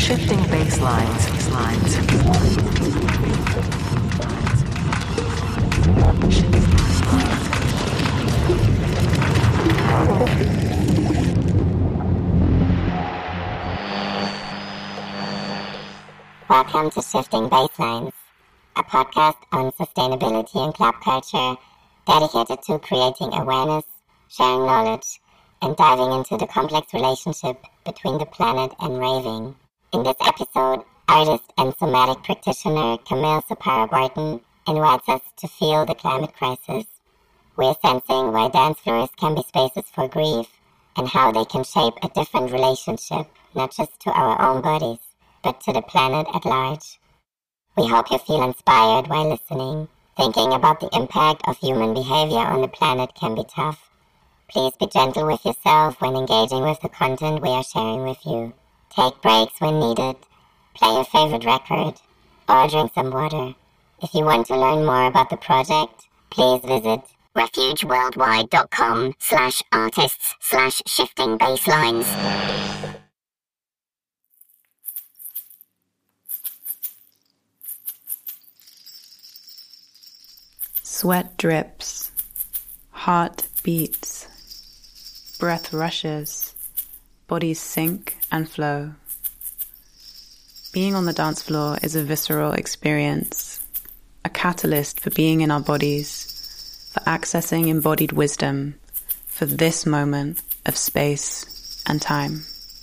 Shifting baselines. Welcome to Shifting Baselines, a podcast on sustainability and club culture dedicated to creating awareness, sharing knowledge, and diving into the complex relationship between the planet and raving. In this episode, artist and somatic practitioner Camille Sapara-Barton invites us to feel the climate crisis. We're sensing why dance floors can be spaces for grief and how they can shape a different relationship, not just to our own bodies, but to the planet at large. We hope you feel inspired while listening. Thinking about the impact of human behavior on the planet can be tough. Please be gentle with yourself when engaging with the content we are sharing with you. Take breaks when needed, play your favorite record, or drink some water. If you want to learn more about the project, please visit refugeworldwide.com/artists/shifting-baselines. Sweat drips, heart beats, breath rushes, bodies sink and flow. Being on the dance floor is a visceral experience, a catalyst for being in our bodies, for accessing embodied wisdom, for this moment of space and time.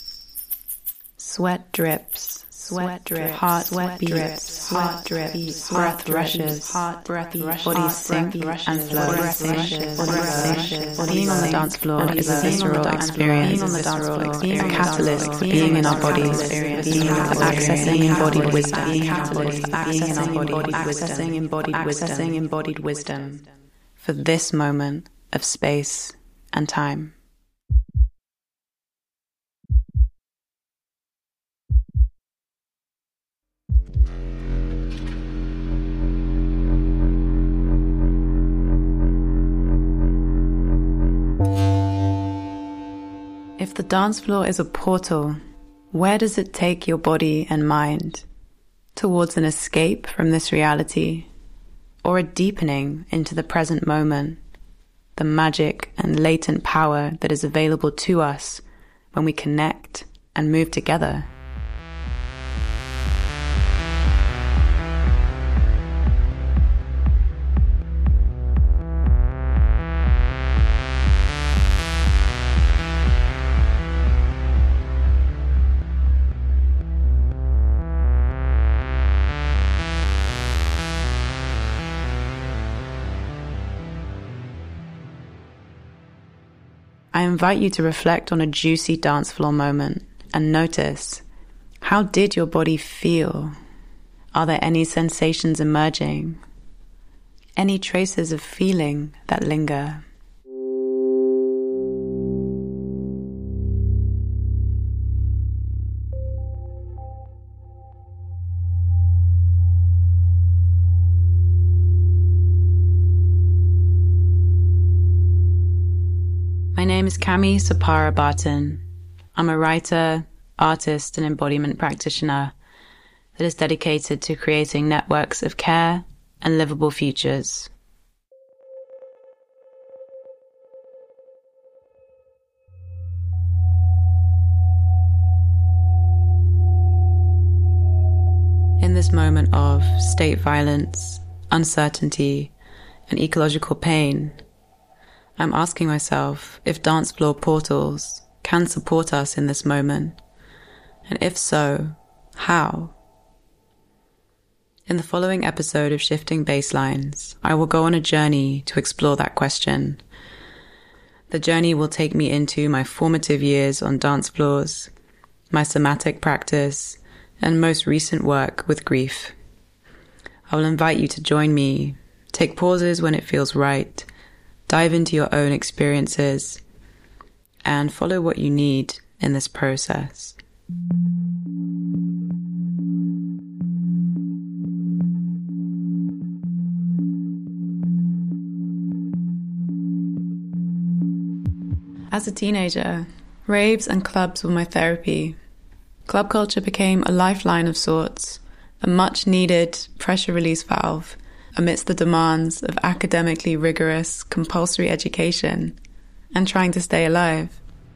Sweat drips, heart beats, breath rushes, bodies sink and flow. Being on the dance floor is a visceral experience, a catalyst for being in our bodies, for accessing embodied wisdom, for this moment of space and time. If the dance floor is a portal, where does it take your body and mind? Towards an escape from this reality, or a deepening into the present moment, the magic and latent power that is available to us when we connect and move together? I invite you to reflect on a juicy dance floor moment and notice, how did your body feel? Are there any sensations emerging? Any traces of feeling that linger? My name is Camille Sapara-Barton. I'm a writer, artist, and embodiment practitioner that is dedicated to creating networks of care and livable futures. In this moment of state violence, uncertainty, and ecological pain, I'm asking myself if dance floor portals can support us in this moment, and if so, how? In the following episode of Shifting Baselines, I will go on a journey to explore that question. The journey will take me into my formative years on dance floors, my somatic practice, and most recent work with grief. I will invite you to join me, take pauses when it feels right, dive into your own experiences, and follow what you need in this process. As a teenager, raves and clubs were my therapy. Club culture became a lifeline of sorts, a much-needed pressure release valve amidst the demands of academically rigorous, compulsory education and trying to stay alive.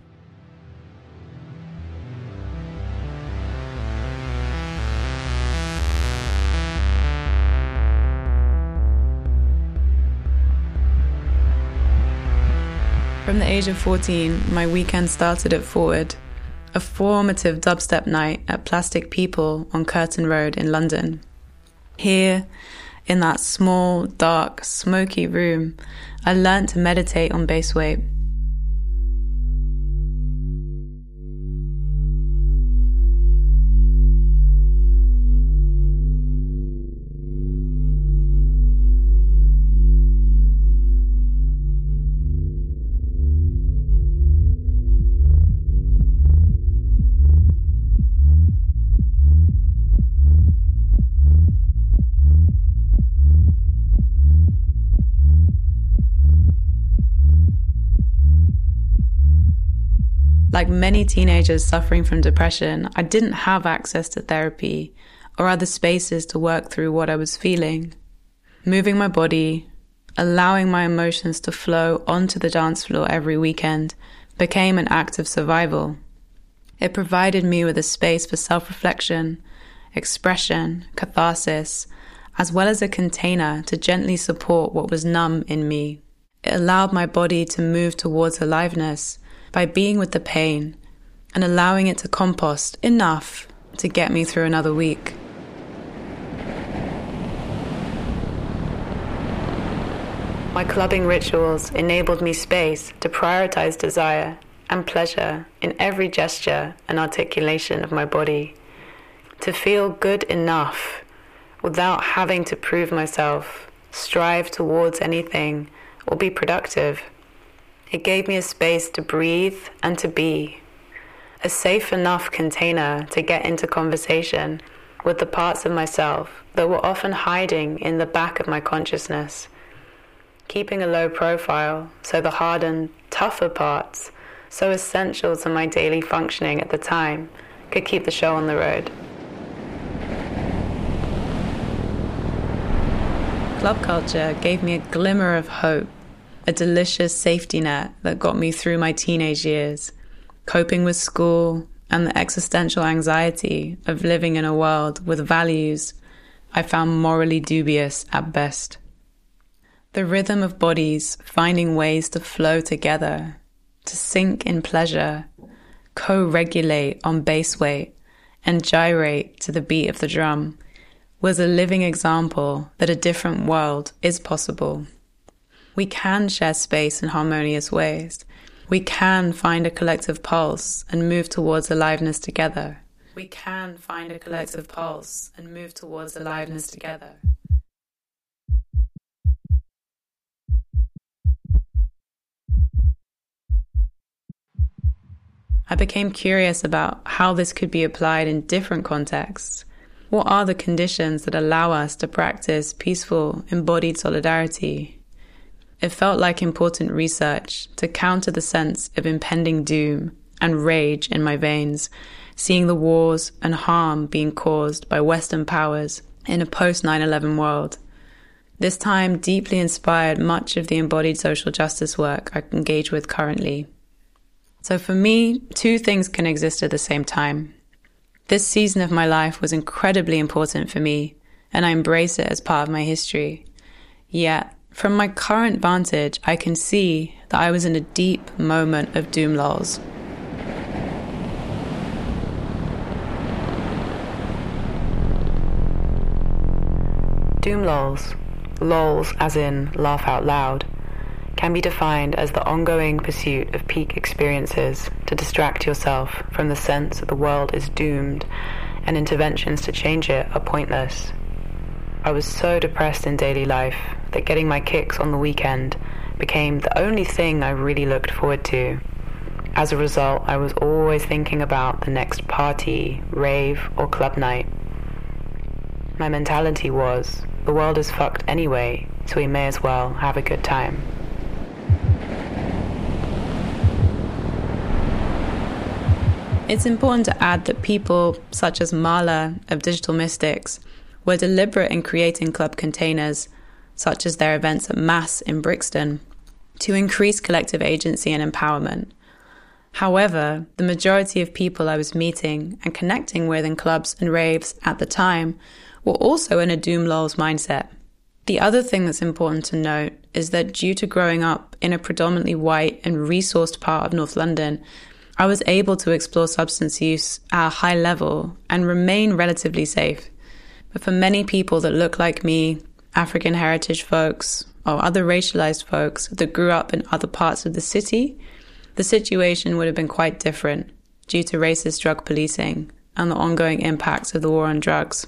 From the age of 14, my weekend started at Forward, a formative dubstep night at Plastic People on Curtain Road in London. Here, in that small, dark, smoky room, I learnt to meditate on bass weight. Like many teenagers suffering from depression, I didn't have access to therapy or other spaces to work through what I was feeling. Moving my body, allowing my emotions to flow onto the dance floor every weekend became an act of survival. It provided me with a space for self-reflection, expression, catharsis, as well as a container to gently support what was numb in me. It allowed my body to move towards aliveness by being with the pain and allowing it to compost enough to get me through another week. My clubbing rituals enabled me space to prioritize desire and pleasure in every gesture and articulation of my body, to feel good enough without having to prove myself, strive towards anything, or be productive. It gave me a space to breathe and to be, a safe enough container to get into conversation with the parts of myself that were often hiding in the back of my consciousness, keeping a low profile so the hardened, tougher parts, so essential to my daily functioning at the time, could keep the show on the road. Club culture gave me a glimmer of hope, a delicious safety net that got me through my teenage years, coping with school and the existential anxiety of living in a world with values I found morally dubious at best. The rhythm of bodies finding ways to flow together, to sync in pleasure, co-regulate on bass weight, and gyrate to the beat of the drum was a living example that a different world is possible. We can share space in harmonious ways. We can find a collective pulse and move towards aliveness together. We can find a collective pulse and move towards aliveness together. I became curious about how this could be applied in different contexts. What are the conditions that allow us to practice peaceful, embodied solidarity? It felt like important research to counter the sense of impending doom and rage in my veins, seeing the wars and harm being caused by Western powers in a post-9/11 world. This time deeply inspired much of the embodied social justice work I engage with currently. So for me, two things can exist at the same time. This season of my life was incredibly important for me, and I embrace it as part of my history. Yet, from my current vantage, I can see that I was in a deep moment of doom lulls. Doom lulls as in laugh out loud, can be defined as the ongoing pursuit of peak experiences to distract yourself from the sense that the world is doomed and interventions to change it are pointless. I was so depressed in daily life that getting my kicks on the weekend became the only thing I really looked forward to. As a result, I was always thinking about the next party, rave, or club night. My mentality was, the world is fucked anyway, so we may as well have a good time. It's important to add that people such as Marla of Digital Mystics were deliberate in creating club containers, such as their events at Mass in Brixton, to increase collective agency and empowerment. However, the majority of people I was meeting and connecting with in clubs and raves at the time were also in a doom lulz mindset. The other thing that's important to note is that due to growing up in a predominantly white and resourced part of North London, I was able to explore substance use at a high level and remain relatively safe. But for many people that look like me, African heritage folks or other racialized folks that grew up in other parts of the city, the situation would have been quite different due to racist drug policing and the ongoing impacts of the war on drugs.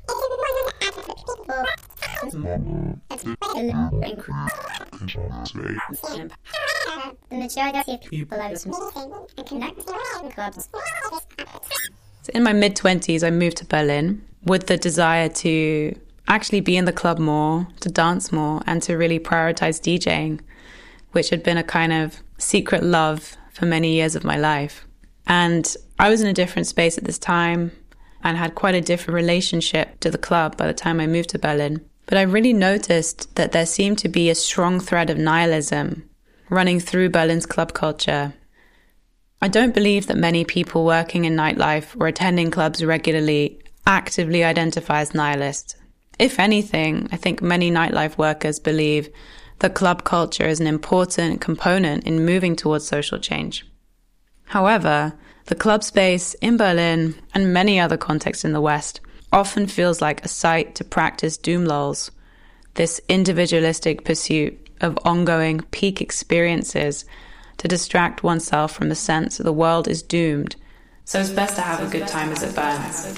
The majority of people I was meeting and connecting with clubs. In my mid-20s, I moved to Berlin with the desire to actually be in the club more, to dance more, and to really prioritize DJing, which had been a kind of secret love for many years of my life. And I was in a different space at this time and had quite a different relationship to the club by the time I moved to Berlin. But I really noticed that there seemed to be a strong thread of nihilism running through Berlin's club culture. I don't believe that many people working in nightlife or attending clubs regularly actively identify as nihilists. If anything, I think many nightlife workers believe that club culture is an important component in moving towards social change. However, the club space in Berlin and many other contexts in the West often feels like a site to practice doom lulz, this individualistic pursuit of ongoing peak experiences to distract oneself from the sense that the world is doomed. So it's best to have a good time as it burns.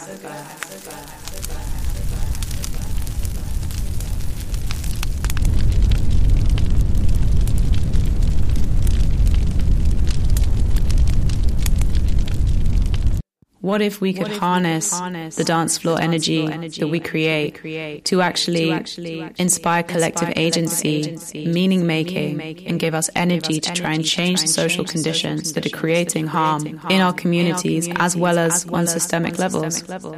What if we could harness the dance floor energy that we create to actually inspire collective agency, meaning making, and give us energy to try and change the social conditions that are creating harm in our communities as well as on systemic levels?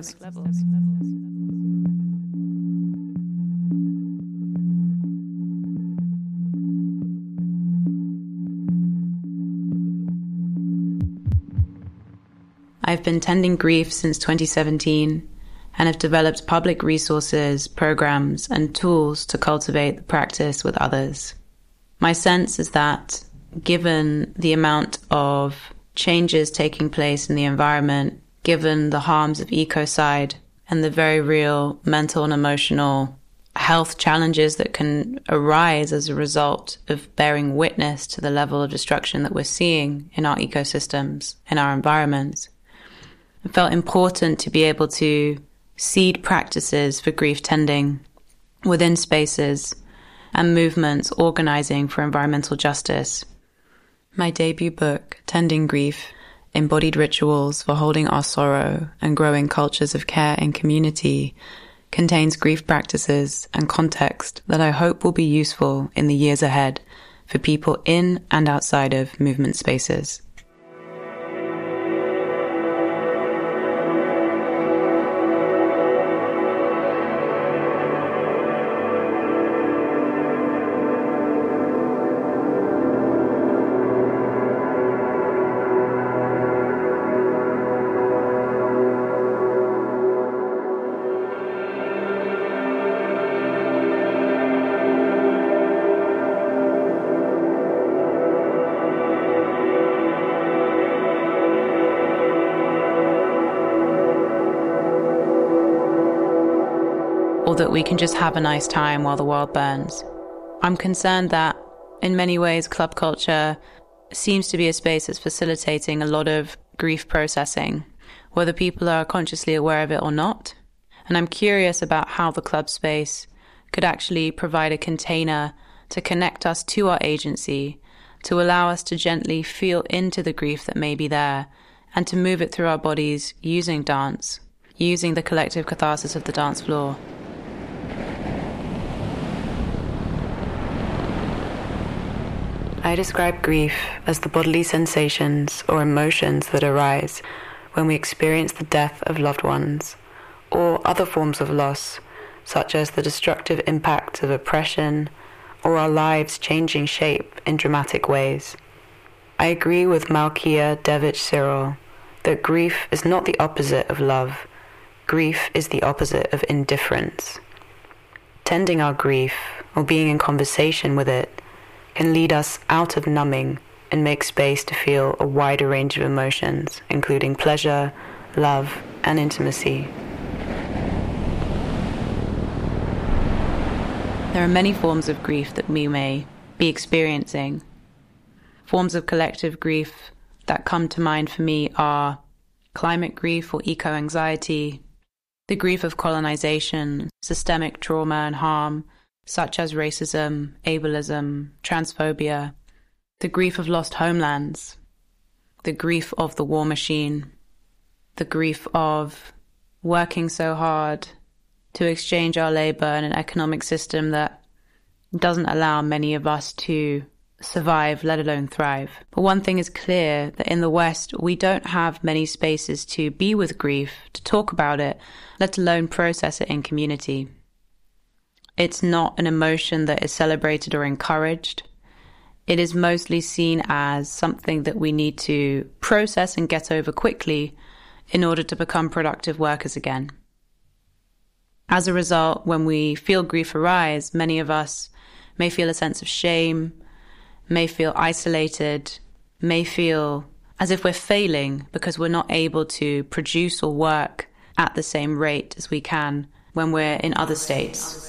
I've been tending grief since 2017 and have developed public resources, programs, and tools to cultivate the practice with others. My sense is that, given the amount of changes taking place in the environment, given the harms of ecocide and the very real mental and emotional health challenges that can arise as a result of bearing witness to the level of destruction that we're seeing in our ecosystems, in our environments, it felt important to be able to seed practices for grief tending within spaces and movements organizing for environmental justice. My debut book, Tending Grief, Embodied Rituals for Holding Our Sorrow and Growing Cultures of Care and Community, contains grief practices and context that I hope will be useful in the years ahead for people in and outside of movement spaces. Or that we can just have a nice time while the world burns. I'm concerned that, in many ways, club culture seems to be a space that's facilitating a lot of grief processing, whether people are consciously aware of it or not. And I'm curious about how the club space could actually provide a container to connect us to our agency, to allow us to gently feel into the grief that may be there, and to move it through our bodies using dance, using the collective catharsis of the dance floor. I describe grief as the bodily sensations or emotions that arise when we experience the death of loved ones or other forms of loss, such as the destructive impacts of oppression or our lives changing shape in dramatic ways. I agree with Malkia Devich-Cyril that grief is not the opposite of love. Grief is the opposite of indifference. Tending our grief or being in conversation with it can lead us out of numbing and make space to feel a wider range of emotions, including pleasure, love, and intimacy. There are many forms of grief that we may be experiencing. Forms of collective grief that come to mind for me are climate grief or eco-anxiety, the grief of colonization, systemic trauma and harm, such as racism, ableism, transphobia, the grief of lost homelands, the grief of the war machine, the grief of working so hard to exchange our labor in an economic system that doesn't allow many of us to survive, let alone thrive. But one thing is clear, that in the West, we don't have many spaces to be with grief, to talk about it, let alone process it in community. It's not an emotion that is celebrated or encouraged. It is mostly seen as something that we need to process and get over quickly in order to become productive workers again. As a result, when we feel grief arise, many of us may feel a sense of shame, may feel isolated, may feel as if we're failing because we're not able to produce or work at the same rate as we can when we're in other states.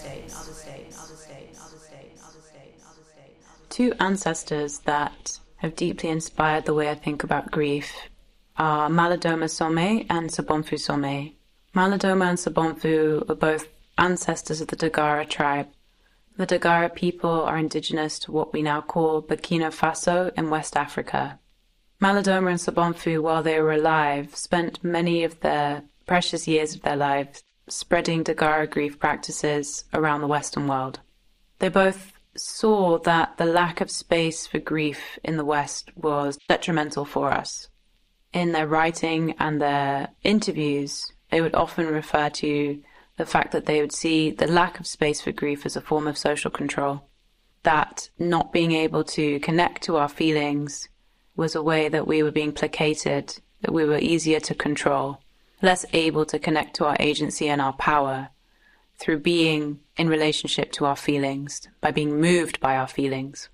Two ancestors that have deeply inspired the way I think about grief are Malidoma Somé and Sobonfu Somé. Malidoma and Sobonfu are both ancestors of the Dagara tribe. The Dagara people are indigenous to what we now call Burkina Faso in West Africa. Malidoma and Sobonfu, while they were alive, spent many of their precious years of their lives spreading Dagara grief practices around the Western world. They both saw that the lack of space for grief in the West was detrimental for us. In their writing and their interviews, they would often refer to the fact that they would see the lack of space for grief as a form of social control, that not being able to connect to our feelings was a way that we were being placated, that we were easier to control, less able to connect to our agency and our power through being in relationship to our feelings, by being moved by our feelings.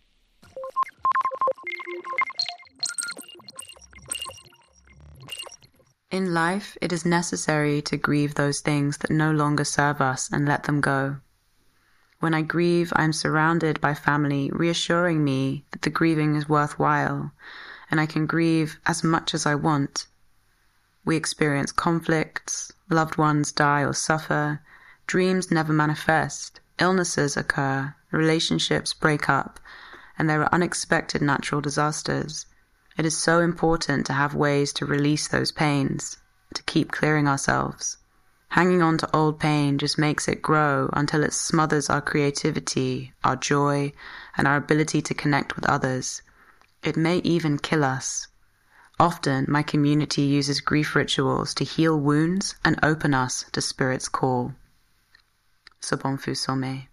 In life, it is necessary to grieve those things that no longer serve us and let them go. When I grieve, I am surrounded by family reassuring me that the grieving is worthwhile, and I can grieve as much as I want. We experience conflicts, loved ones die or suffer, dreams never manifest, illnesses occur, relationships break up, and there are unexpected natural disasters. It is so important to have ways to release those pains, to keep clearing ourselves. Hanging on to old pain just makes it grow until it smothers our creativity, our joy, and our ability to connect with others. It may even kill us. Often, my community uses grief rituals to heal wounds and open us to Spirit's call. Sobonfu Somé.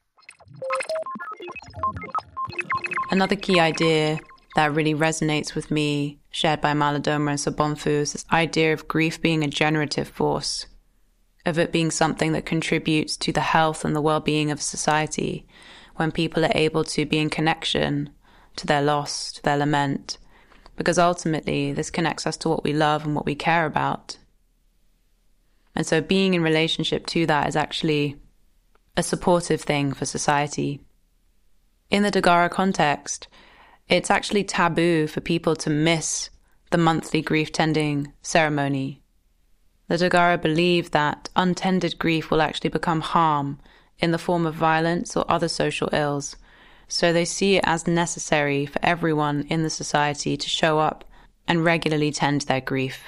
Another key idea that really resonates with me, shared by Malidoma and Sobonfu, is this idea of grief being a generative force, of it being something that contributes to the health and the well-being of society when people are able to be in connection to their loss, to their lament, because ultimately this connects us to what we love and what we care about. And so being in relationship to that is actually a supportive thing for society. In the Dagara context, it's actually taboo for people to miss the monthly grief-tending ceremony. The Dagara believe that untended grief will actually become harm in the form of violence or other social ills, so they see it as necessary for everyone in the society to show up and regularly tend their grief.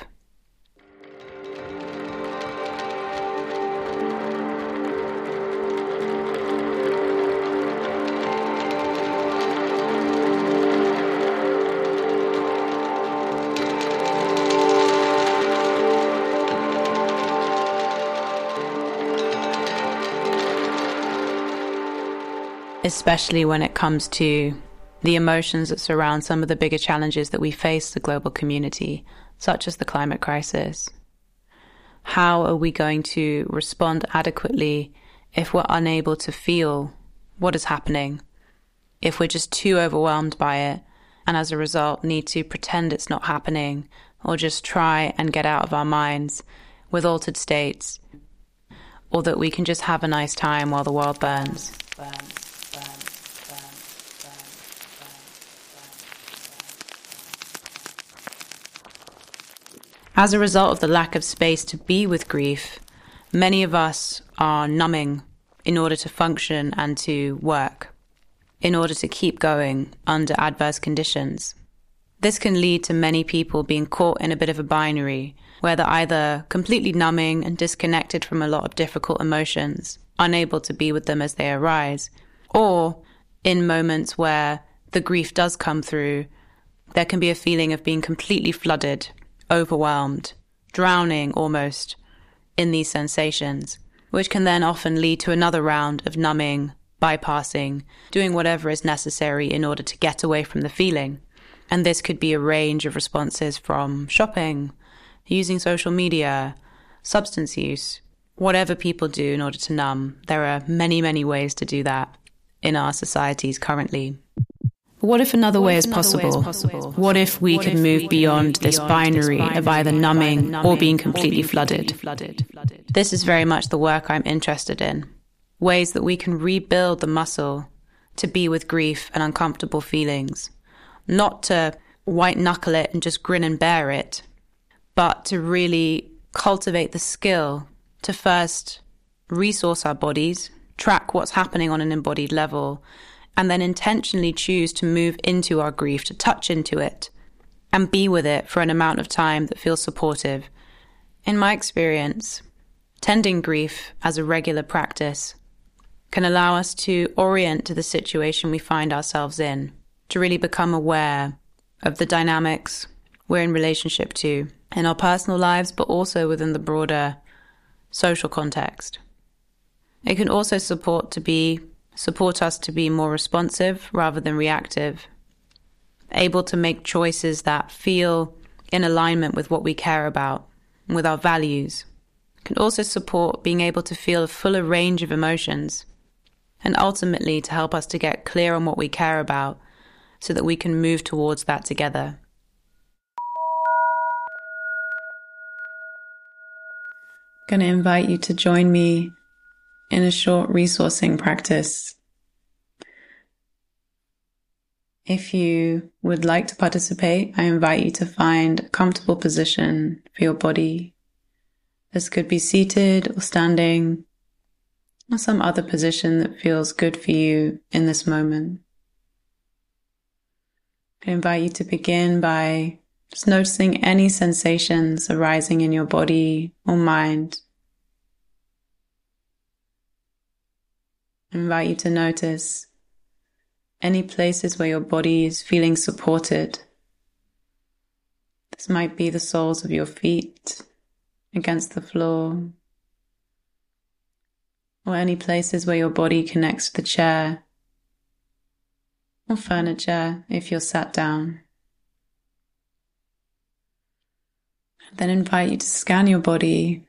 especially when it comes to the emotions that surround some of the bigger challenges that we face the global community, such as the climate crisis. How are we going to respond adequately if we're unable to feel what is happening, if we're just too overwhelmed by it, and as a result need to pretend it's not happening, or just try and get out of our minds with altered states, or that we can just have a nice time while the world burns? As a result of the lack of space to be with grief, many of us are numbing in order to function and to work, in order to keep going under adverse conditions. This can lead to many people being caught in a bit of a binary, where they're either completely numbing and disconnected from a lot of difficult emotions, unable to be with them as they arise, or in moments where the grief does come through, there can be a feeling of being completely flooded, overwhelmed, drowning almost in these sensations, which can then often lead to another round of numbing, bypassing, doing whatever is necessary in order to get away from the feeling. And this could be a range of responses from shopping, using social media, substance use, whatever people do in order to numb. There are many, many ways to do that in our societies currently. What if another way is possible? What if we could move beyond this binary of either numbing or being completely flooded? This is very much the work I'm interested in. Ways that we can rebuild the muscle to be with grief and uncomfortable feelings. Not to white knuckle it and just grin and bear it, but to really cultivate the skill to first resource our bodies, track what's happening on an embodied level, and then intentionally choose to move into our grief, to touch into it, and be with it for an amount of time that feels supportive. In my experience, tending grief as a regular practice can allow us to orient to the situation we find ourselves in, to really become aware of the dynamics we're in relationship to in our personal lives, but also within the broader social context. It can also support us to be more responsive rather than reactive, able to make choices that feel in alignment with what we care about, with our values. It can also support being able to feel a fuller range of emotions, and ultimately to help us to get clear on what we care about so that we can move towards that together. I'm going to invite you to join me in a short resourcing practice. If you would like to participate, I invite you to find a comfortable position for your body. This could be seated or standing, or some other position that feels good for you in this moment. I invite you to begin by just noticing any sensations arising in your body or mind. I invite you to notice any places where your body is feeling supported. This might be the soles of your feet against the floor, or any places where your body connects to the chair or furniture if you're sat down. Then invite you to scan your body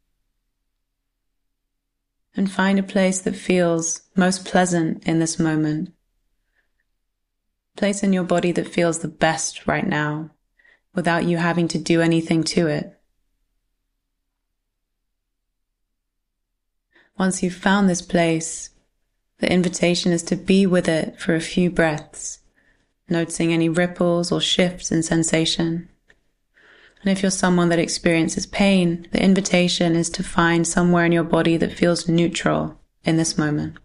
and find a place that feels most pleasant in this moment. Place in your body that feels the best right now, without you having to do anything to it. Once you've found this place, the invitation is to be with it for a few breaths, noticing any ripples or shifts in sensation. And if you're someone that experiences pain, the invitation is to find somewhere in your body that feels neutral in this moment.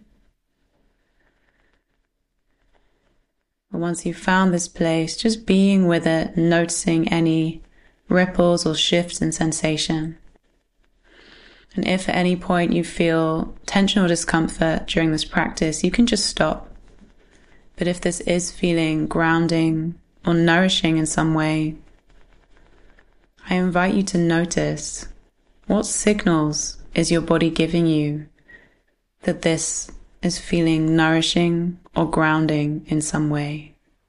But once you've found this place, just being with it, noticing any ripples or shifts in sensation. And if at any point you feel tension or discomfort during this practice, you can just stop. But if this is feeling grounding or nourishing in some way, I invite you to notice what signals is your body giving you that this is feeling nourishing or grounding in some way.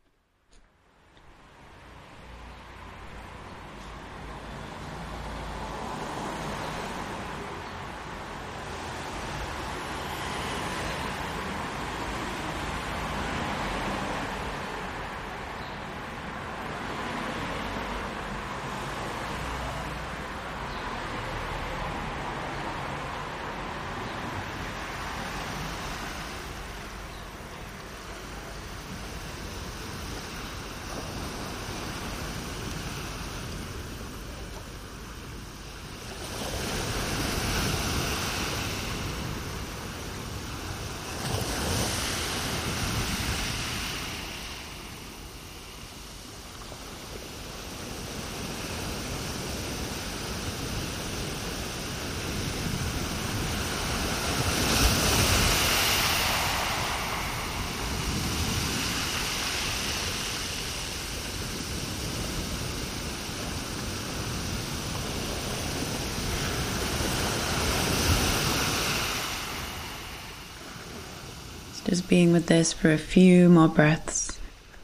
Just being with this for a few more breaths.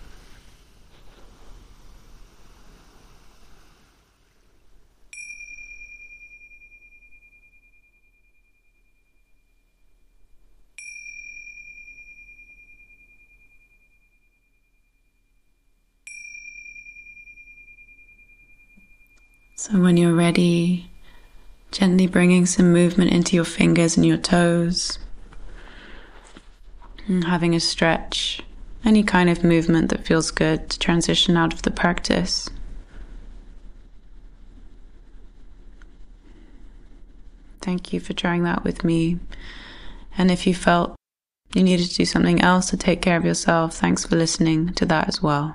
So when you're ready, gently bringing some movement into your fingers and your toes. And having a stretch, any kind of movement that feels good to transition out of the practice. Thank you for trying that with me. And if you felt you needed to do something else to take care of yourself, thanks for listening to that as well.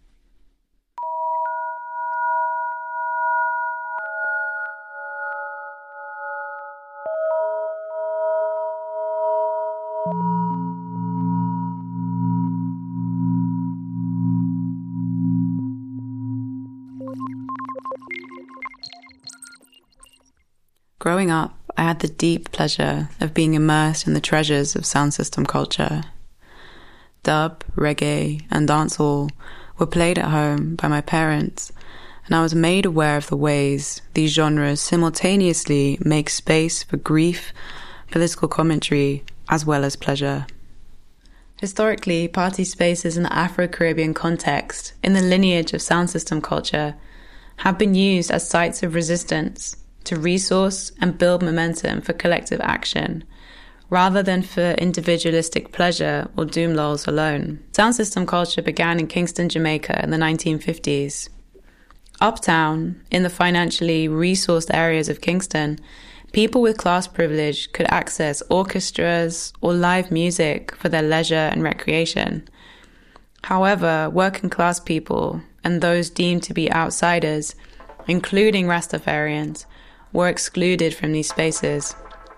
Growing up, I had the deep pleasure of being immersed in the treasures of sound system culture. Dub, reggae, and dancehall were played at home by my parents, and I was made aware of the ways these genres simultaneously make space for grief, political commentary, as well as pleasure. Historically, party spaces in the Afro-Caribbean context, in the lineage of sound system culture, have been used as sites of resistance to resource and build momentum for collective action, rather than for individualistic pleasure or doom lulls alone. Sound system culture began in Kingston, Jamaica in the 1950s. Uptown, in the financially resourced areas of Kingston, people with class privilege could access orchestras or live music for their leisure and recreation. However, working class people and those deemed to be outsiders, including Rastafarians, were excluded from these spaces.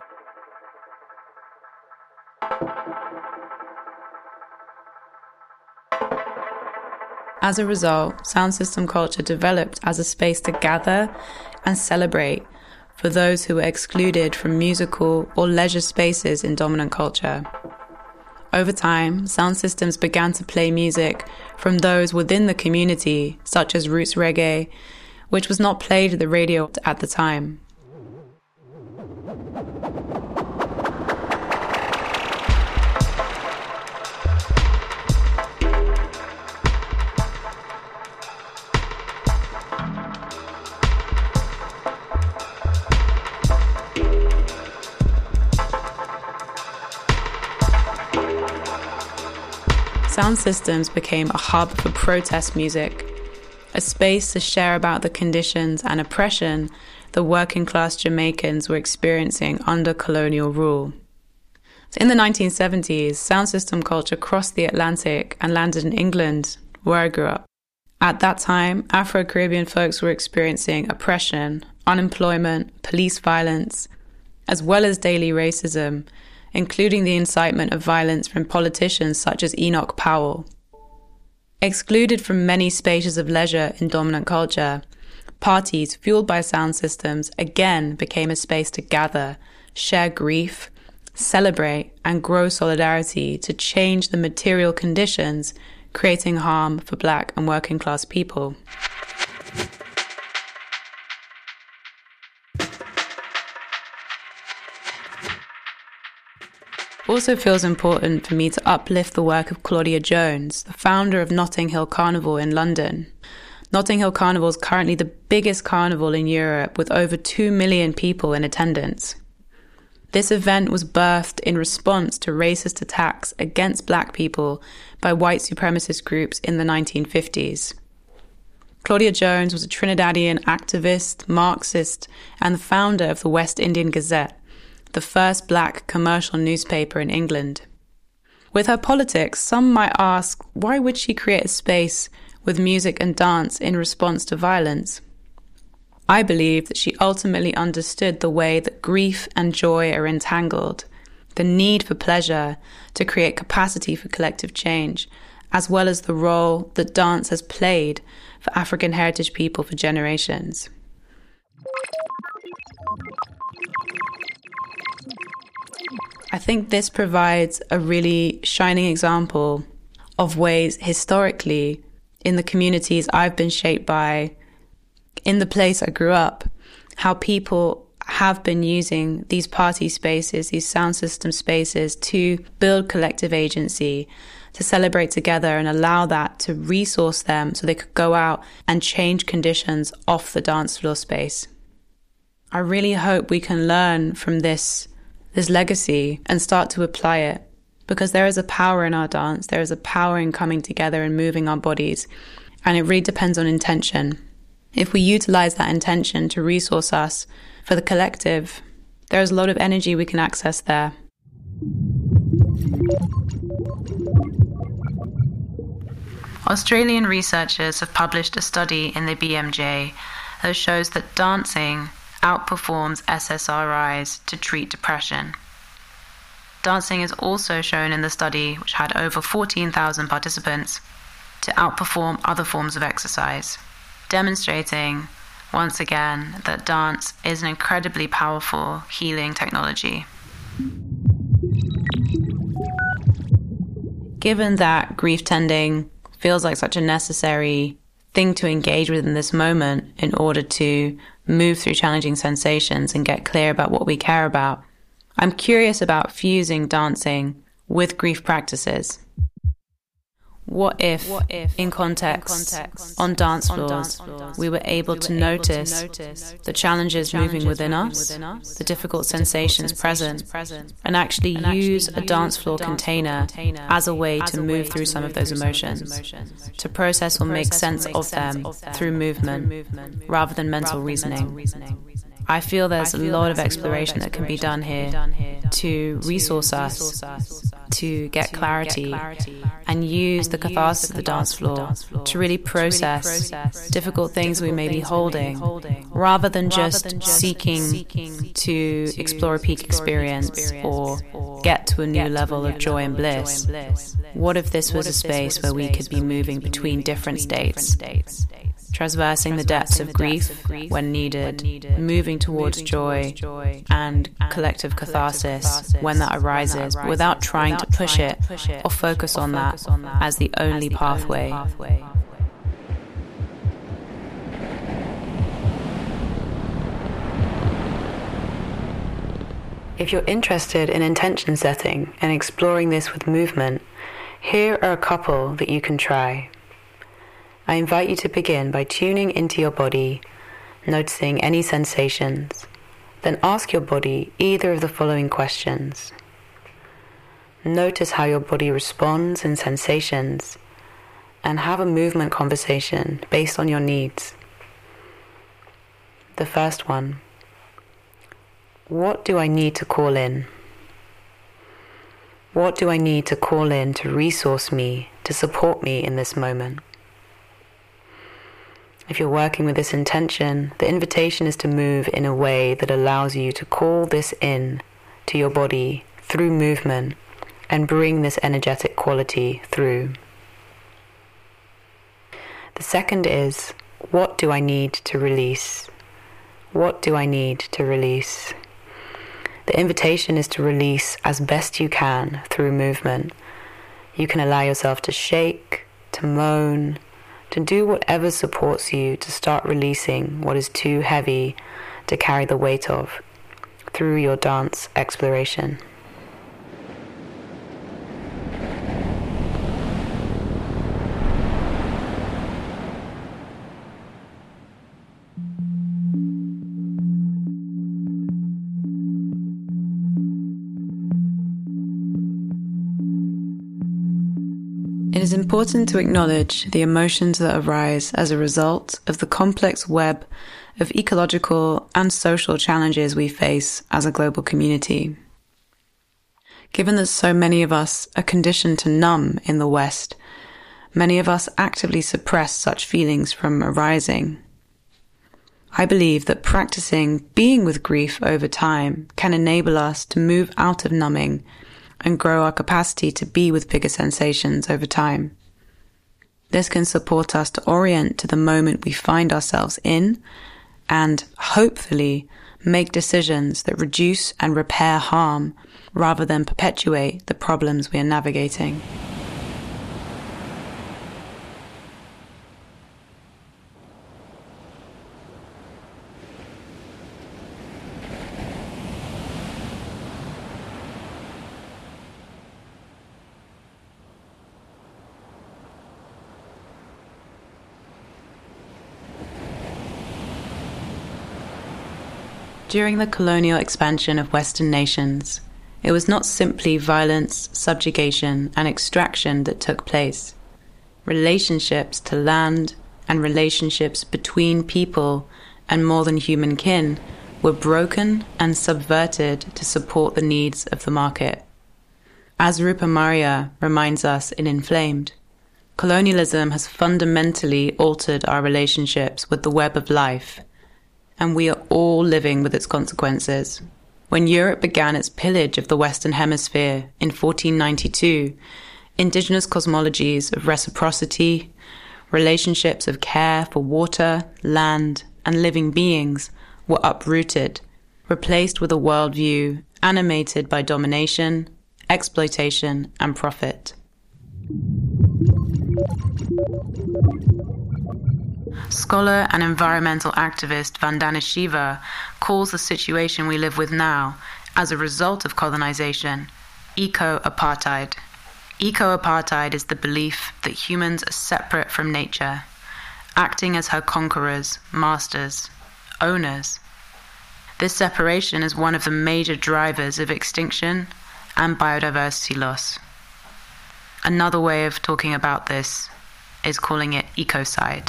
As a result, sound system culture developed as a space to gather and celebrate for those who were excluded from musical or leisure spaces in dominant culture. Over time, sound systems began to play music from those within the community, such as roots reggae, which was not played at the radio at the time. Sound systems became a hub for protest music, a space to share about the conditions and oppression the working class Jamaicans were experiencing under colonial rule. In the 1970s, sound system culture crossed the Atlantic and landed in England, where I grew up. At that time, Afro-Caribbean folks were experiencing oppression, unemployment, police violence, as well as daily racism, including the incitement of violence from politicians such as Enoch Powell. Excluded from many spaces of leisure in dominant culture, parties fueled by sound systems again became a space to gather, share grief, celebrate, and grow solidarity to change the material conditions creating harm for Black and working class people. Also feels important for me to uplift the work of Claudia Jones, the founder of Notting Hill Carnival in London. Notting Hill Carnival is currently the biggest carnival in Europe with over 2 million people in attendance. This event was birthed in response to racist attacks against Black people by white supremacist groups in the 1950s. Claudia Jones was a Trinidadian activist, Marxist, and the founder of the West Indian Gazette, the first Black commercial newspaper in England. With her politics, some might ask, why would she create a space with music and dance in response to violence? I believe that she ultimately understood the way that grief and joy are entangled, the need for pleasure to create capacity for collective change, as well as the role that dance has played for African heritage people for generations. I think this provides a really shining example of ways historically in the communities I've been shaped by, in the place I grew up, how people have been using these party spaces, these sound system spaces to build collective agency, to celebrate together and allow that to resource them so they could go out and change conditions off the dance floor space. I really hope we can learn from this legacy and start to apply it, because there is a power in our dance, there is a power in coming together and moving our bodies, and it really depends on intention. If we utilize that intention to resource us for the collective, there's a lot of energy we can access there. Australian researchers have published a study in the BMJ that shows that dancing outperforms SSRIs to treat depression. Dancing is also shown in the study, which had over 14,000 participants, to outperform other forms of exercise, demonstrating, once again, that dance is an incredibly powerful healing technology. Given that grief tending feels like such a necessary thing to engage with in this moment in order to move through challenging sensations and get clear about what we care about, I'm curious about fusing dancing with grief practices. What if in context, on dance floors, we were able to notice the challenges moving within us, the difficult sensations present, and actually use a dance floor container as a way to move through some of those emotions, to process or make sense of them through movement, rather than mental reasoning. I feel there's a lot of exploration that can be done here to resource us, to get clarity, and use the catharsis of the dance floor to really process difficult things we may be holding, rather than just seeking to explore a peak experience or get to a new level of joy and bliss. What if this was a space where we could be moving between different states? Traversing the depths of grief when needed, moving towards joy and collective catharsis when that arises, without trying to push it or focus on that as the only pathway. If you're interested in intention setting and exploring this with movement, here are a couple that you can try. I invite you to begin by tuning into your body, noticing any sensations. Then ask your body either of the following questions. Notice how your body responds in sensations, and have a movement conversation based on your needs. The first one: what do I need to call in? What do I need to call in to resource me, to support me in this moment? If you're working with this intention, the invitation is to move in a way that allows you to call this in to your body through movement and bring this energetic quality through. The second is, what do I need to release? What do I need to release? The invitation is to release as best you can through movement. You can allow yourself to shake, to moan, to do whatever supports you to start releasing what is too heavy to carry the weight of through your dance exploration. It is important to acknowledge the emotions that arise as a result of the complex web of ecological and social challenges we face as a global community. Given that so many of us are conditioned to numb in the West, many of us actively suppress such feelings from arising. I believe that practicing being with grief over time can enable us to move out of numbing and grow our capacity to be with bigger sensations over time. This can support us to orient to the moment we find ourselves in and, hopefully, make decisions that reduce and repair harm rather than perpetuate the problems we are navigating. During the colonial expansion of Western nations, it was not simply violence, subjugation, and extraction that took place. Relationships to land and relationships between people and more than human kin were broken and subverted to support the needs of the market. As Rupa Marya reminds us in Inflamed, colonialism has fundamentally altered our relationships with the web of life, and we are all living with its consequences. When Europe began its pillage of the Western Hemisphere in 1492, indigenous cosmologies of reciprocity, relationships of care for water, land, and living beings were uprooted, replaced with a worldview animated by domination, exploitation, and profit. Scholar and environmental activist Vandana Shiva calls the situation we live with now, as a result of colonization, eco-apartheid. Eco-apartheid is the belief that humans are separate from nature, acting as her conquerors, masters, owners. This separation is one of the major drivers of extinction and biodiversity loss. Another way of talking about this is calling it ecocide.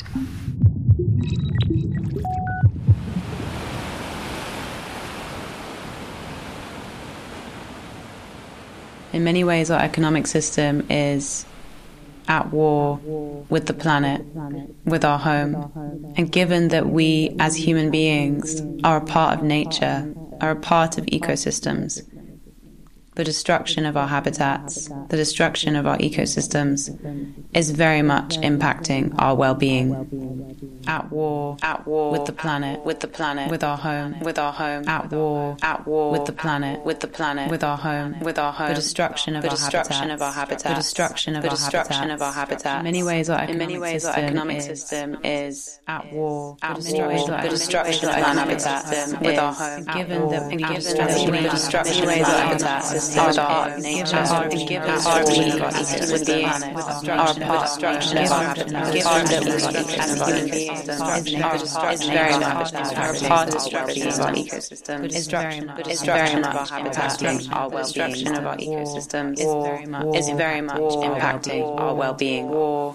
In many ways, our economic system is at war with the planet, with our home. And given that we, as human beings, are a part of nature, are a part of ecosystems, the destruction of our habitats, the destruction of our ecosystems is very much impacting our well-being. At war with the planet, with our home, at war with the planet, with our home, the destruction of our habitat, the destruction of our habitat. In many ways, our economic system is at war, the destruction of our habitat, with our home. Given the destruction of our habitat, our part nature, with the planet, our destruction of our habitat, given that we is very much part of our ecosystem, is very much impacting our well-being. Of our ecosystem is very much impacting our well-being.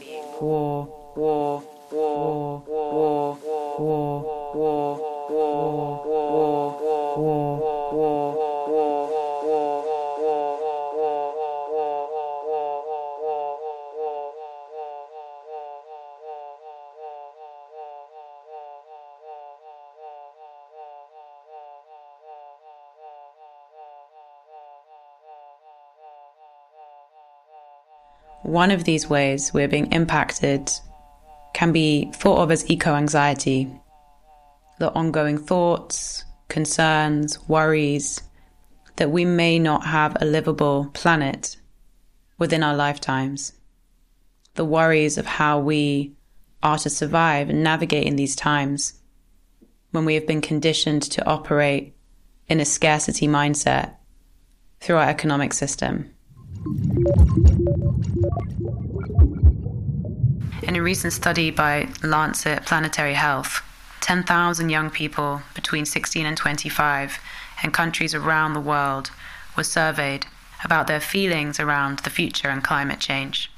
One of these ways we're being impacted can be thought of as eco-anxiety. The ongoing thoughts, concerns, worries, that we may not have a livable planet within our lifetimes. The worries of how we are to survive and navigate in these times when we have been conditioned to operate in a scarcity mindset through our economic system. In a recent study by Lancet Planetary Health, 10,000 young people between 16 and 25 in countries around the world were surveyed about their feelings around the future and climate change.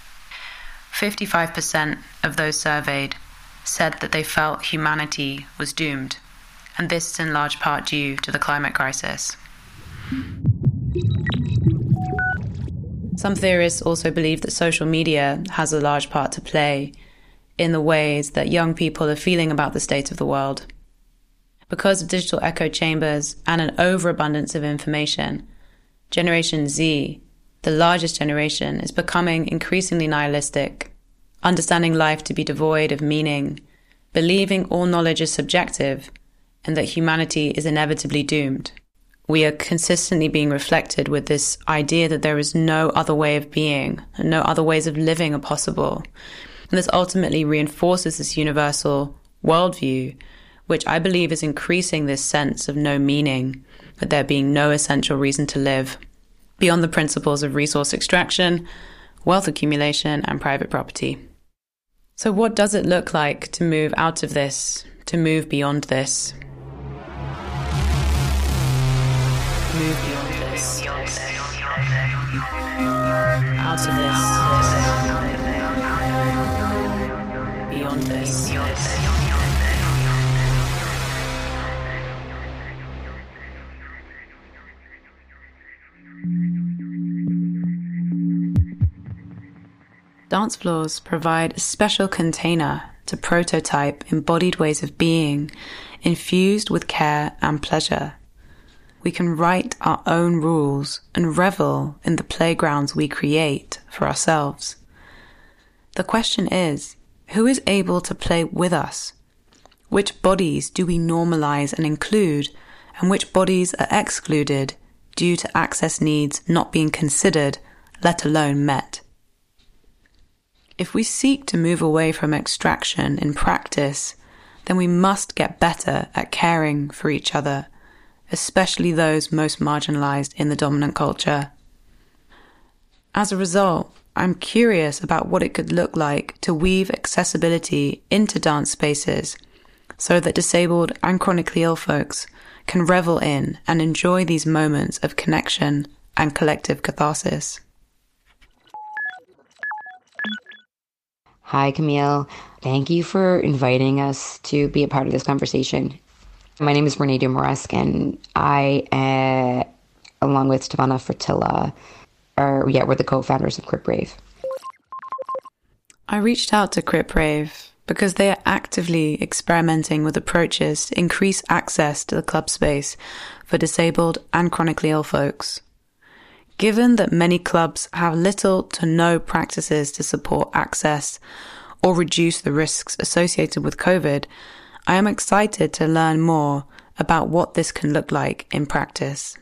55% of those surveyed said that they felt humanity was doomed, and this is in large part due to the climate crisis. Some theorists also believe that social media has a large part to play in the ways that young people are feeling about the state of the world. Because of digital echo chambers and an overabundance of information, Generation Z, the largest generation, is becoming increasingly nihilistic, understanding life to be devoid of meaning, believing all knowledge is subjective, and that humanity is inevitably doomed. We are consistently being reflected with this idea that there is no other way of being, and no other ways of living are possible. And this ultimately reinforces this universal worldview, which I believe is increasing this sense of no meaning, that there being no essential reason to live, beyond the principles of resource extraction, wealth accumulation, and private property. So what does it look like to move out of this, to move beyond this? Move beyond this. Out of this. Beyond this. Dance floors provide a special container to prototype embodied ways of being, infused with care and pleasure. We can write our own rules and revel in the playgrounds we create for ourselves. The question is, who is able to play with us? Which bodies do we normalize and include, and which bodies are excluded due to access needs not being considered, let alone met? If we seek to move away from extraction in practice, then we must get better at caring for each other, especially those most marginalized in the dominant culture. As a result, I'm curious about what it could look like to weave accessibility into dance spaces so that disabled and chronically ill folks can revel in and enjoy these moments of connection and collective catharsis. Hi, Camille. Thank you for inviting us to be a part of this conversation. My name is Renee Dumoresque, and I, along with Stefana Fertilla, we're the co-founders of Crip Rave. I reached out to Crip Rave because they are actively experimenting with approaches to increase access to the club space for disabled and chronically ill folks. Given that many clubs have little to no practices to support access or reduce the risks associated with COVID, I am excited to learn more about what this can look like in practice.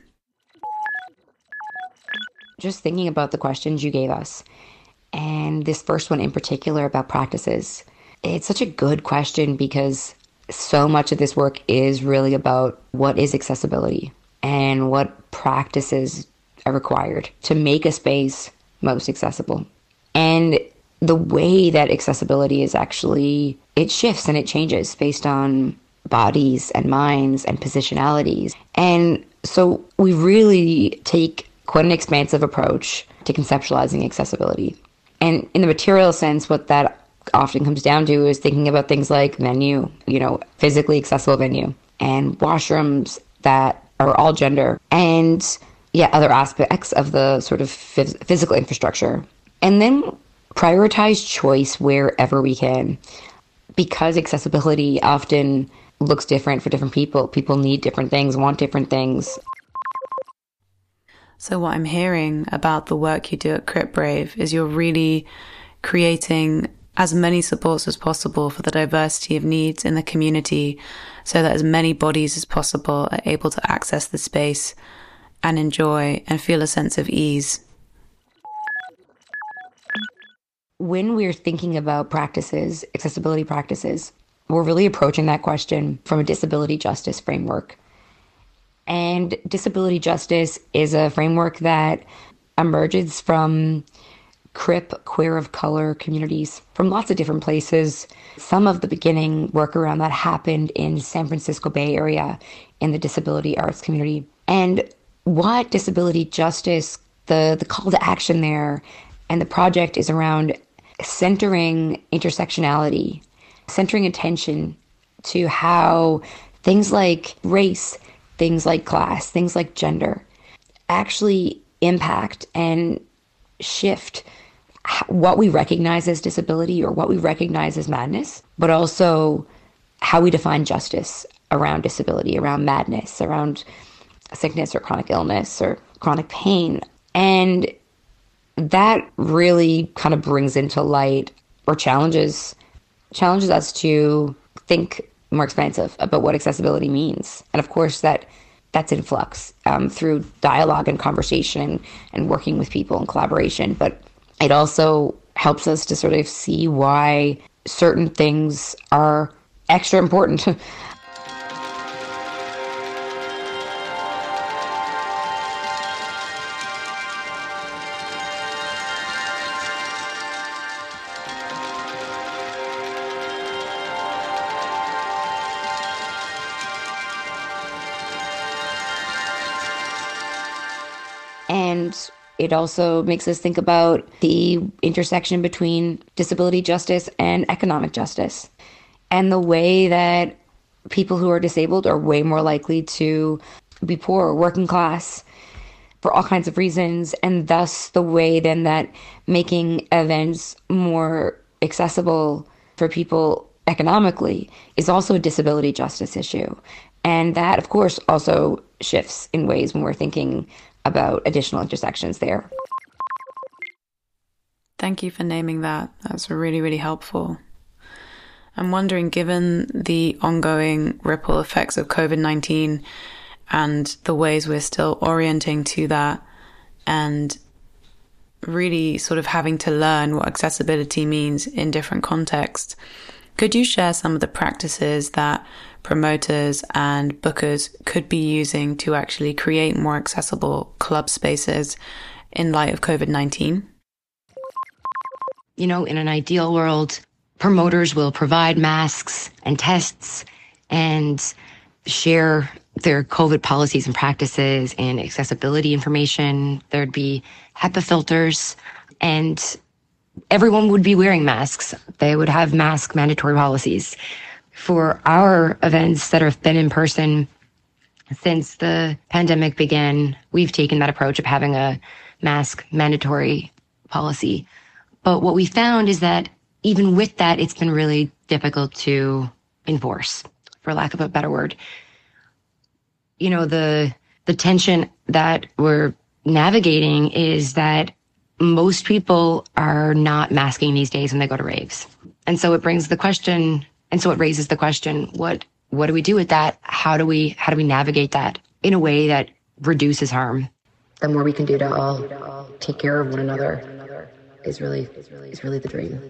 Just thinking about the questions you gave us, and this first one in particular about practices, it's such a good question because so much of this work is really about what is accessibility and what practices are required to make a space most accessible. And the way that accessibility is actually, it shifts and it changes based on bodies and minds and positionalities. And so we really take quite an expansive approach to conceptualizing accessibility. And in the material sense, what that often comes down to is thinking about things like venue, physically accessible venue, and washrooms that are all gender, and other aspects of the sort of physical infrastructure. And then prioritize choice wherever we can, because accessibility often looks different for different people. People need different things, want different things. So what I'm hearing about the work you do at Crip Rave is you're really creating as many supports as possible for the diversity of needs in the community so that as many bodies as possible are able to access the space and enjoy and feel a sense of ease. When we're thinking about practices, accessibility practices, we're really approaching that question from a disability justice framework. And disability justice is a framework that emerges from CRIP, queer of color communities from lots of different places. Some of the beginning work around that happened in San Francisco Bay Area in the disability arts community. And what disability justice, the call to action there, and the project is around centering intersectionality, centering attention to how things like race, things like class, things like gender actually impact and shift what we recognize as disability or what we recognize as madness, but also how we define justice around disability, around madness, around sickness or chronic illness or chronic pain. And that really kind of brings into light or challenges us to think more expansive about what accessibility means. And of course, that's in flux through dialogue and conversation and working with people and collaboration. But it also helps us to sort of see why certain things are extra important. And it also makes us think about the intersection between disability justice and economic justice, and the way that people who are disabled are way more likely to be poor or working class for all kinds of reasons, and thus the way then that making events more accessible for people economically is also a disability justice issue. And that, of course, also shifts in ways when we're thinking about additional intersections there. Thank you for naming that. That's really, really helpful. I'm wondering, given the ongoing ripple effects of COVID-19 and the ways we're still orienting to that and really sort of having to learn what accessibility means in different contexts, could you share some of the practices that promoters and bookers could be using to actually create more accessible club spaces in light of COVID-19? You know, in an ideal world, promoters will provide masks and tests and share their COVID policies and practices and accessibility information. There'd be HEPA filters and everyone would be wearing masks. They would have mask mandatory policies. For our events that have been in person since the pandemic began, we've taken that approach of having a mask mandatory policy. But what we found is that even with that, it's been really difficult to enforce, for lack of a better word. You know, the tension that we're navigating is that most people are not masking these days when they go to raves. And so it raises the question, what do we do with that? How do we navigate that in a way that reduces harm? The more we can do to all take care of one another is really the dream.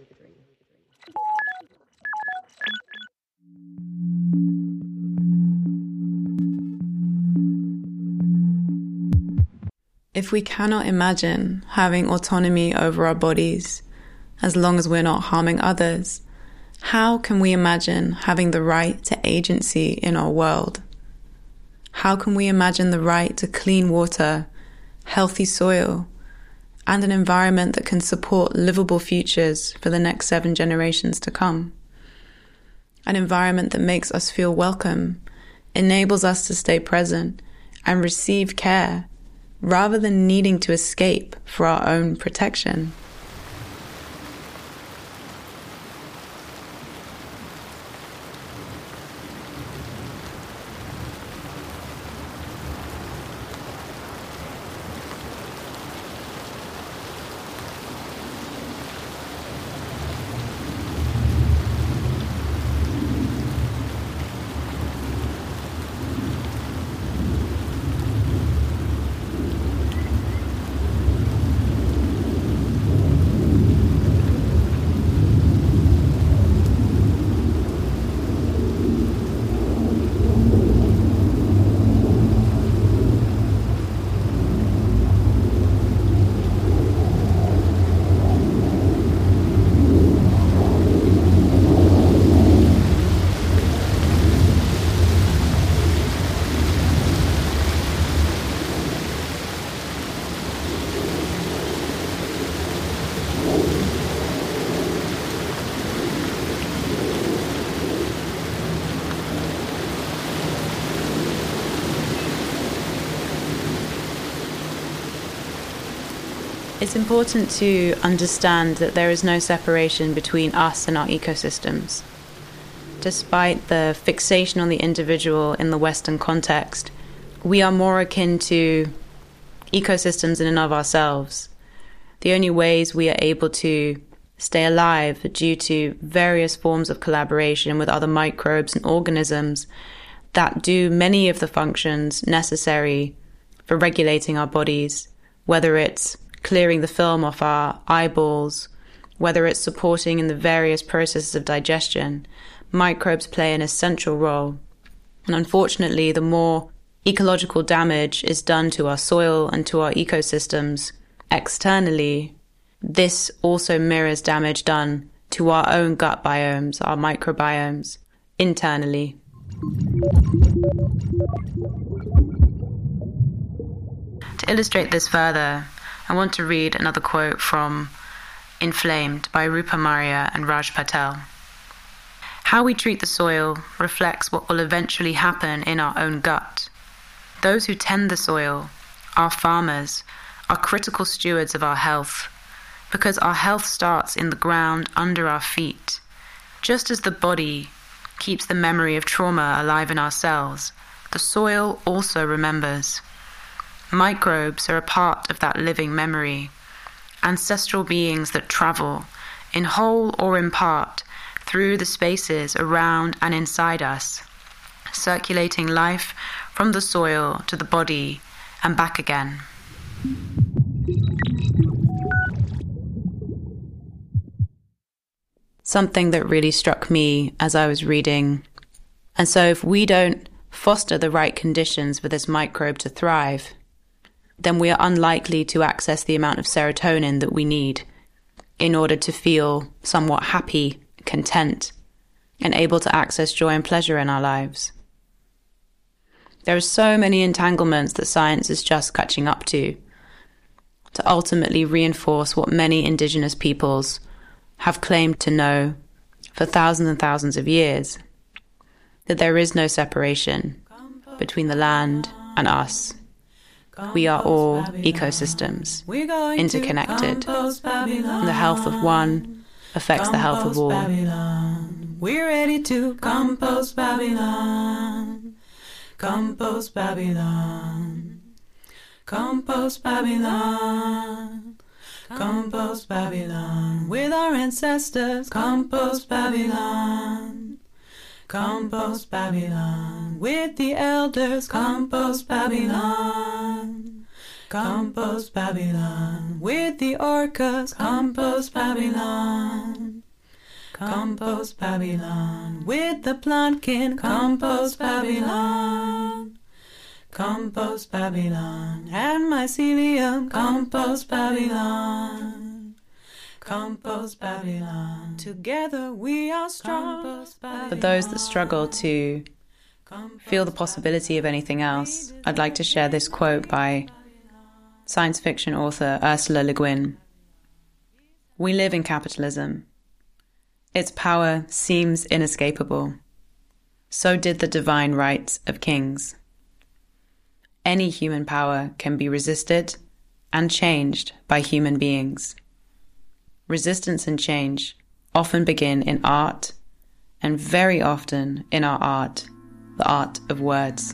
If we cannot imagine having autonomy over our bodies, as long as we're not harming others, how can we imagine having the right to agency in our world? How can we imagine the right to clean water, healthy soil, and an environment that can support livable futures for the next 7 generations to come? An environment that makes us feel welcome, enables us to stay present and receive care, rather than needing to escape for our own protection. It's important to understand that there is no separation between us and our ecosystems. Despite the fixation on the individual in the Western context, we are more akin to ecosystems in and of ourselves. The only ways we are able to stay alive are due to various forms of collaboration with other microbes and organisms that do many of the functions necessary for regulating our bodies, whether it's clearing the film off our eyeballs, whether it's supporting in the various processes of digestion. Microbes play an essential role. And unfortunately, the more ecological damage is done to our soil and to our ecosystems externally, this also mirrors damage done to our own gut biomes, our microbiomes, internally. To illustrate this further, I want to read another quote from Inflamed by Rupa Marya and Raj Patel. How we treat the soil reflects what will eventually happen in our own gut. Those who tend the soil, our farmers, are critical stewards of our health, because our health starts in the ground under our feet. Just as the body keeps the memory of trauma alive in our cells, the soil also remembers. Microbes are a part of that living memory, ancestral beings that travel, in whole or in part, through the spaces around and inside us, circulating life from the soil to the body and back again. Something that really struck me as I was reading. And so if we don't foster the right conditions for this microbe to thrive, then we are unlikely to access the amount of serotonin that we need in order to feel somewhat happy, content, and able to access joy and pleasure in our lives. There are so many entanglements that science is just catching up to ultimately reinforce what many indigenous peoples have claimed to know for thousands and thousands of years, that there is no separation between the land and us. We are all ecosystems, interconnected, and the health of one affects the health of all. We're ready to compost Babylon, compost Babylon, compost Babylon, compost Babylon. With our ancestors, compost Babylon, compost Babylon. With the elders, compost Babylon, compost Babylon. With the orcas, compost Babylon, compost Babylon. With the plantkin, compost Babylon, compost Babylon. And mycelium, compost Babylon, compost Babylon. Together we are strong. For those that struggle to feel the possibility of anything else, I'd like to share this quote by science fiction author Ursula Le Guin. We live in capitalism. Its power seems inescapable. So did the divine rights of kings. Any human power can be resisted and changed by human beings. Resistance and change often begin in art, and very often in our art, the art of words.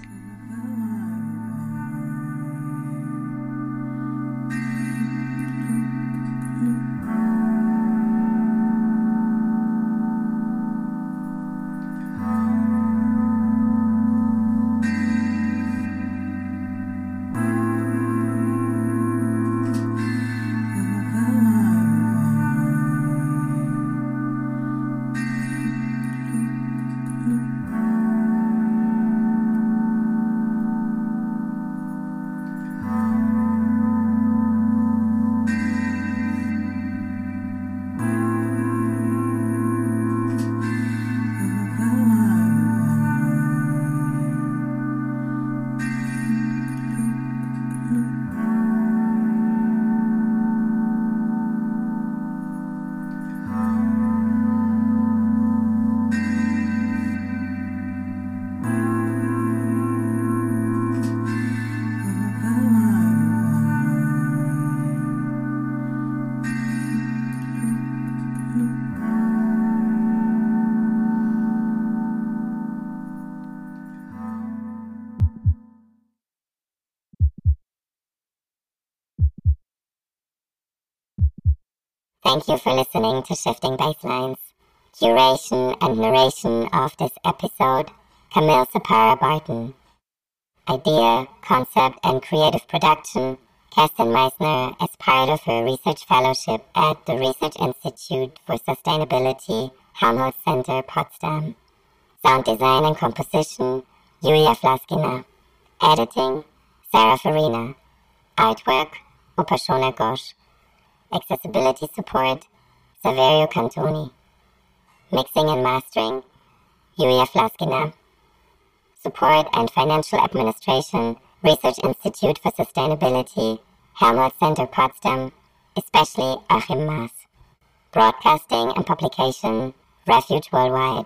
Thank you for listening to Shifting Baselines. Curation and narration of this episode, Camille Sapara Barton. Idea, concept, and creative production, Kerstin Meissner as part of her research fellowship at the Research Institute for Sustainability, Helmholtz Center, Potsdam. Sound design and composition, Yulia Flaskina. Editing, Sarah Farina. Artwork, Upashona Ghosh. Accessibility support, Saverio Cantoni. Mixing and mastering, Yulia Flaskina. Support and financial administration, Research Institute for Sustainability, Helmholtz Center Potsdam, especially Achim Maas. Broadcasting and publication, Refuge Worldwide.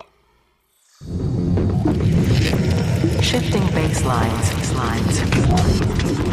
Shifting baselines.